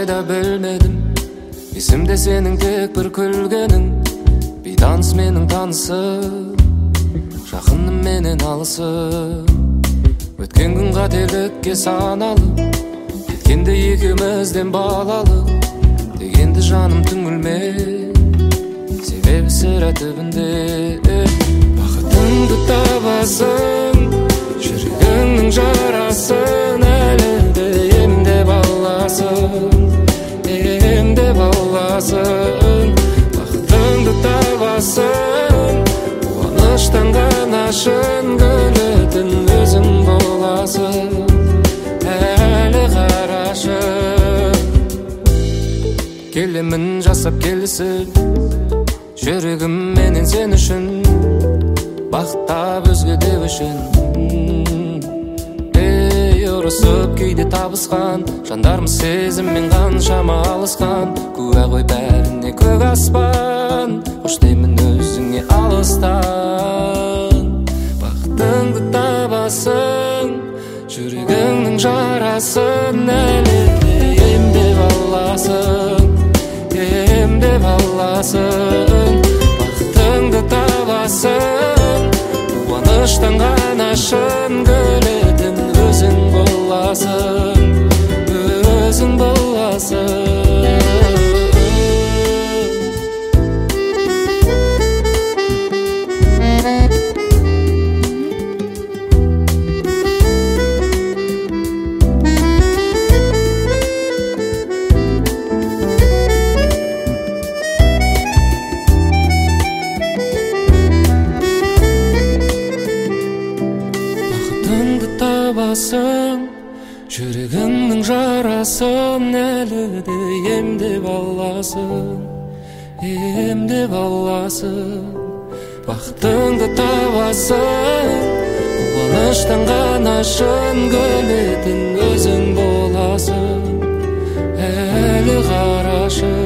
кайда билмедим. Эсимде сенин тек бир күлгениң, бейтаныс менин танысым, жакыным менен алысым. Өткөн күн кателикке саналып, кеткенде экөөбүздөн балалык дегенди жаным түңүлмөй, себеби сыра түбүндө. Бакытыңды табасың, жүрөгүңнүн жарасын, элде эмдеп аласың, эмдеп аласың. Бакытыңды табасың, кубанычтан гана шынгылытын өзүң боласың, әлі карашып. Келемин жасап келсин, жүрөгүм менен сен үчүн, бактап өзгө деп үшін. Урусуп күйде табышкан жандармыз, сезиммен канчама алышкан. Күбө кой бәріне көк аспан, кош деймин өзүңө алыстан. Бактыңды табасың, жүрөгүңнүн жарасын, әлі эмдеп аласың, эмдеп аласың. Бактыңды табасың, кубанычтан гана шынгылытын өзүң боласың, өзүң боласың. Жүрегіңнің жарасын, әлі емдеп аласың, емдеп аласың. Бақытыңды табасың, қуаныштан ғана шынгылытын өзің боласың, әлі қарашың.